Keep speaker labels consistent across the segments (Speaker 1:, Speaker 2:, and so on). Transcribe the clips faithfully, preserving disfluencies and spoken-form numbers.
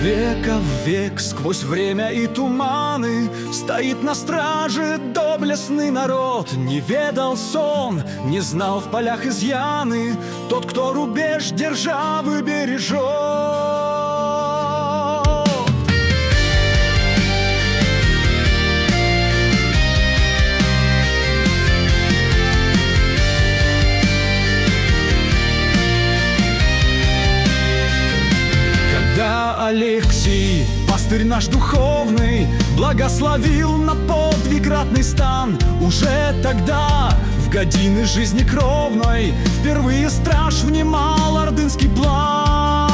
Speaker 1: века в век, сквозь время и туманы, стоит на страже доблестный народ. Не ведал сон, не знал в полях изъяны, тот, кто рубеж державы бережет. Когда Алексий, пастырь наш духовный, благословил на подвиг ратный стан, уже тогда, в годины жизни кровной, впервые страж внимал ордынский план.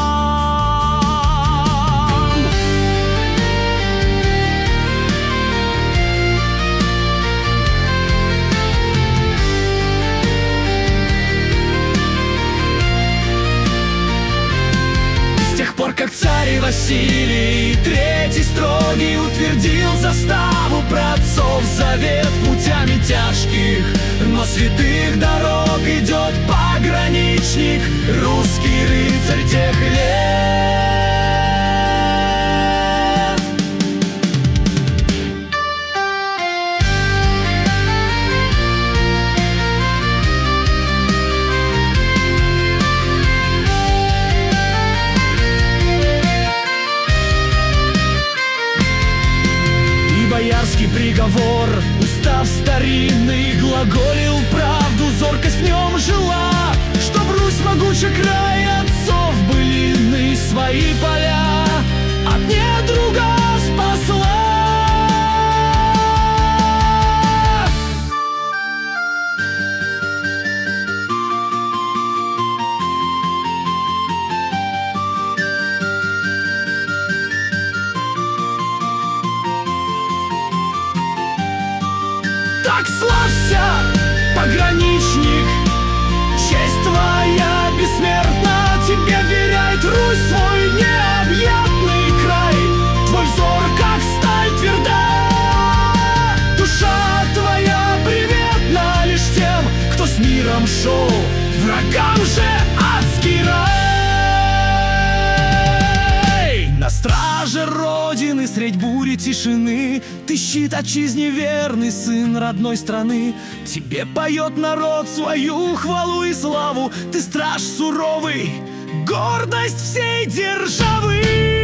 Speaker 1: Как царь Василий Третий строгий утвердил заставу праотцов завет путями тяжких, но святых дорог идет пограничник, русский рыцарь тех лет. Боярский приговор, устав старинный, глаголил правду, зоркость в нем жила, чтоб Русь могучий край отцов былинный свои поля от недруга спасла. Так славься, пограничник, честь твоя бессмертна, тебе веряет Русь свой необъятный край. Твой взор, как сталь тверда, душа твоя приветна лишь тем, кто с миром шел, врагам же адский рай. На страже Родины средь бури тишины ты щит отчизне верный, сын родной страны. Тебе поет народ свою хвалу и славу, ты страж суровый, гордость всей державы.